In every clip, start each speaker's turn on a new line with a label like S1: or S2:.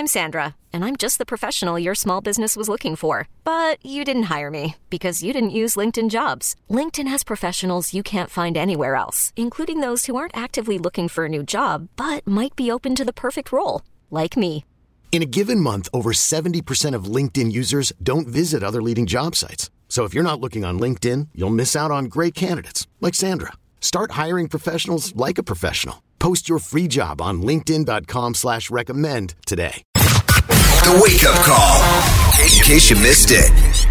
S1: I'm Sandra, and I'm just the professional your small business was looking for. But you didn't hire me because you didn't use LinkedIn Jobs. LinkedIn has professionals you can't find anywhere else, including those who aren't actively looking for a new job, but might be open to the perfect role, like me.
S2: In a given month, over 70% of LinkedIn users don't visit other leading job sites. So if you're not looking on LinkedIn, you'll miss out on great candidates like Sandra. Start hiring professionals like a professional. Post your free job on linkedin.com/recommend today.
S3: The Wake Up Call, in case you missed it.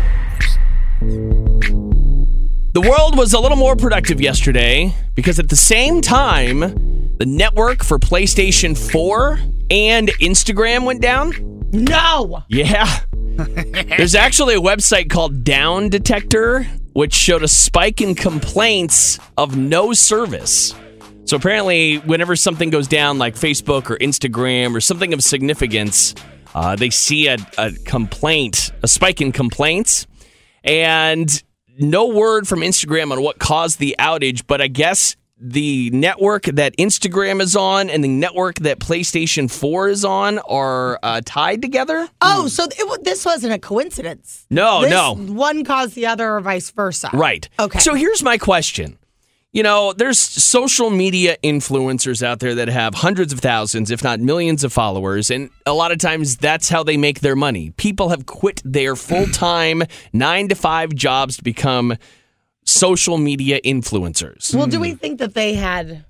S4: The world was a little more productive yesterday because at the same time, the network for PlayStation 4 and Instagram went down.
S5: No!
S4: Yeah. There's actually a website called Down Detector, which showed a spike in complaints of no service. So apparently, whenever something goes down like Facebook or Instagram or something of significance, they see a complaint, a spike in complaints, and no word from Instagram on what caused the outage, but I guess the network that Instagram is on and the network that PlayStation 4 is on are tied together.
S5: Oh, so this wasn't a coincidence.
S4: No.
S5: One caused the other or vice versa.
S4: Right.
S5: Okay.
S4: So here's my question. You know, there's social media influencers out there that have hundreds of thousands, if not millions of followers, and a lot of times that's how they make their money. People have quit their full-time 9-to-5 jobs to become social media influencers.
S5: Well, do we think that they had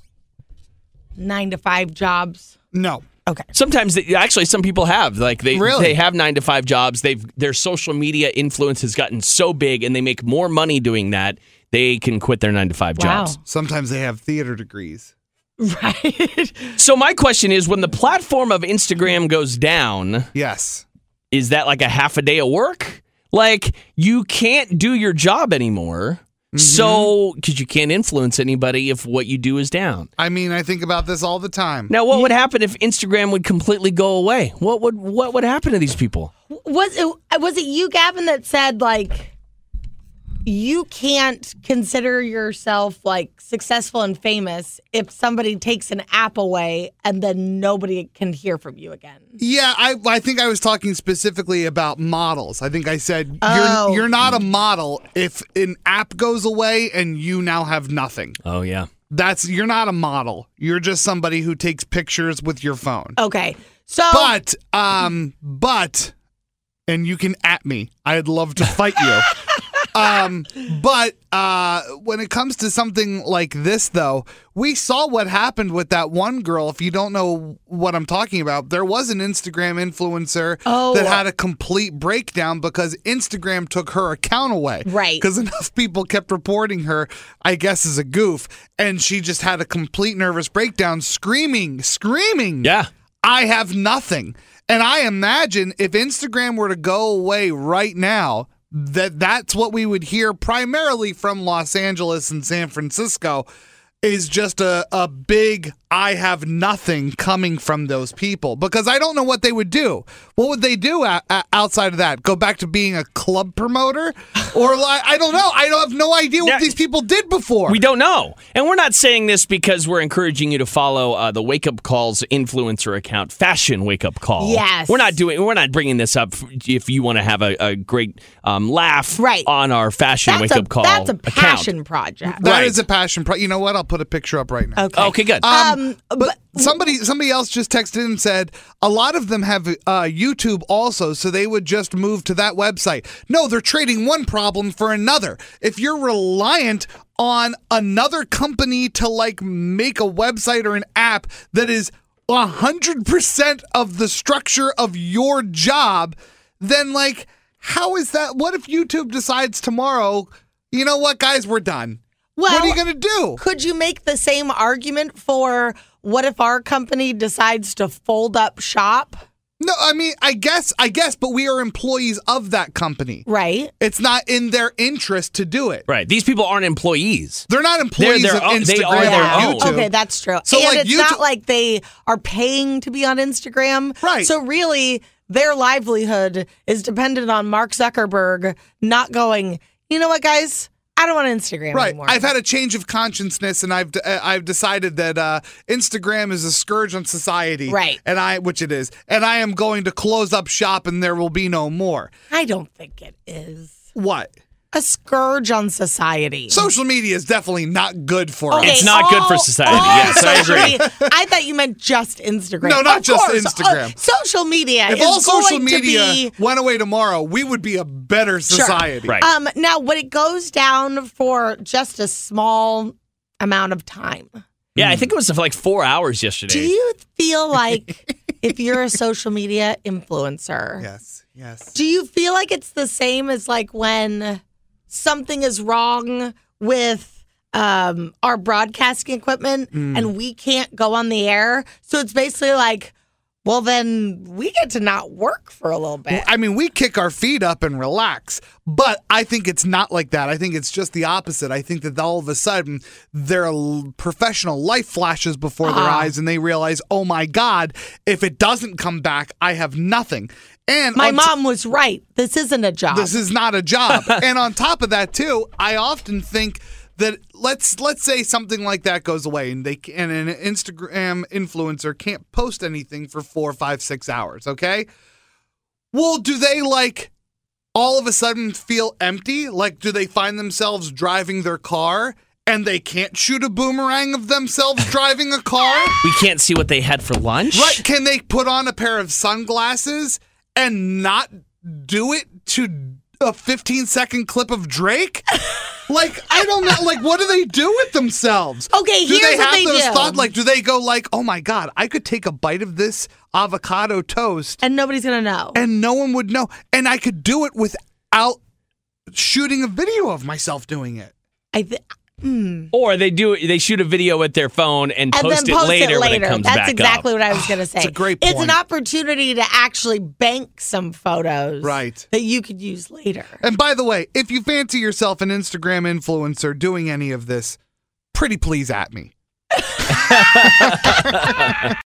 S5: 9-to-5 jobs?
S6: No.
S5: Okay.
S4: Sometimes, some people have. Like they have 9-to-5 jobs. Their social media influence has gotten so big, and they make more money doing that. They can quit their 9-to-5 jobs.
S6: Sometimes they have theater degrees.
S5: Right.
S4: So my question is, when the platform of Instagram goes down,
S6: yes,
S4: is that like a half a day of work? Like, you can't do your job anymore. So, because you can't influence anybody if what you do is down.
S6: I mean, I think about this all the time.
S4: Now, what would happen if Instagram would completely go away? What would happen to these people?
S5: Was it you, Gavin, that said, like, you can't consider yourself like successful and famous if somebody takes an app away and then nobody can hear from you again?
S6: Yeah, I think I was talking specifically about models. I think I said you're not a model if an app goes away and you now have nothing.
S4: Oh, yeah.
S6: You're not a model. You're just somebody who takes pictures with your phone.
S5: Okay. So
S6: But and you can at me. I'd love to fight you. But when it comes to something like this, though, we saw what happened with that one girl. If you don't know what I'm talking about, there was an Instagram influencer that had a complete breakdown because Instagram took her account away.
S5: Right.
S6: Because enough people kept reporting her, I guess, as a goof. And she just had a complete nervous breakdown, screaming.
S4: Yeah.
S6: I have nothing. And I imagine if Instagram were to go away right now, that's what we would hear primarily from Los Angeles and San Francisco is just a big I have nothing coming from those people because I don't know what they would do. What would they do outside of that? Go back to being a club promoter? Or I don't know. I have no idea what these people did before.
S4: We don't know. And we're not saying this because we're encouraging you to follow the Wake Up Call's influencer account, Fashion Wake Up Call.
S5: Yes.
S4: We're not bringing this up if you want to have a great laugh on our Fashion Wake Up Call account.
S5: That's a passion project.
S6: That is a passion project. You know what? I'll put a picture up right now.
S4: Okay, good.
S6: But somebody else just texted and said a lot of them have YouTube also, so they would just move to that website. No, they're trading one problem for another. If you're reliant on another company to like make a website or an app that is 100% of the structure of your job, then like how is that? What if YouTube decides tomorrow, you know what, guys, we're done?
S5: Well,
S6: what are you going to do?
S5: Could you make the same argument for what if our company decides to fold up shop?
S6: No, I mean, I guess, but we are employees of that company.
S5: Right.
S6: It's not in their interest to do it.
S4: Right. These people aren't employees.
S6: They're not employees of Instagram.
S4: They are their own.
S6: YouTube.
S5: Okay, that's true.
S6: So,
S5: and
S6: like,
S5: it's not like they are paying to be on Instagram.
S6: Right.
S5: So really, their livelihood is dependent on Mark Zuckerberg not going, you know what, guys? I don't want Instagram
S6: Right.
S5: anymore.
S6: I've had a change of consciousness, and I've decided that Instagram is a scourge on society.
S5: Right.
S6: Which it is. And I am going to close up shop, and there will be no more.
S5: I don't think it is.
S6: What?
S5: A scourge on society.
S6: Social media is definitely not good for us.
S4: It's not good for society. Yes, I
S5: social
S4: agree.
S5: media- I thought you meant just Instagram.
S6: No, not
S5: Of
S6: just
S5: course.
S6: Instagram.
S5: Social media
S6: If
S5: is
S6: all social
S5: going to
S6: media
S5: be
S6: went away tomorrow, we would be a better society.
S4: Right.
S5: Now, when it goes down for just a small amount of time,
S4: Yeah, I think it was for like 4 hours yesterday.
S5: do you feel like if you're a social media influencer,
S6: Yes.
S5: do you feel like it's the same as like when something is wrong with our broadcasting equipment and we can't go on the air? So it's basically like, well, then we get to not work for a little bit.
S6: I mean, we kick our feet up and relax, but I think it's not like that. I think it's just the opposite. I think that all of a sudden their professional life flashes before their eyes and they realize, oh my God, if it doesn't come back, I have nothing. And
S5: My mom was right. This isn't a job.
S6: This is not a job. And on top of that, too, I often think that let's say something like that goes away and an Instagram influencer can't post anything for 4, 5, 6 hours, okay? Well, do they like all of a sudden feel empty? Like, do they find themselves driving their car and they can't shoot a boomerang of themselves driving a car?
S4: We can't see what they had for lunch?
S6: Right? Can they put on a pair of sunglasses and not do it to a 15-second clip of Drake? Like, I don't know. Like, what do they do with themselves?
S5: Okay,
S6: do
S5: here's
S6: they
S5: what
S6: have
S5: they
S6: those
S5: do.
S6: thoughts? Like, do they go like, oh my God, I could take a bite of this avocado toast
S5: and nobody's going to know.
S6: and no one would know, and I could do it without shooting a video of myself doing it.
S4: Or they shoot a video with their phone and
S5: And
S4: post
S5: then
S4: it
S5: post
S4: later when it comes
S5: That's
S4: back
S5: exactly
S4: up.
S5: what I was going to say.
S6: It's a great
S5: It's
S6: point.
S5: an opportunity to actually bank some photos
S6: Right.
S5: that you could use later.
S6: And by the way, if you fancy yourself an Instagram influencer doing any of this, pretty please at me.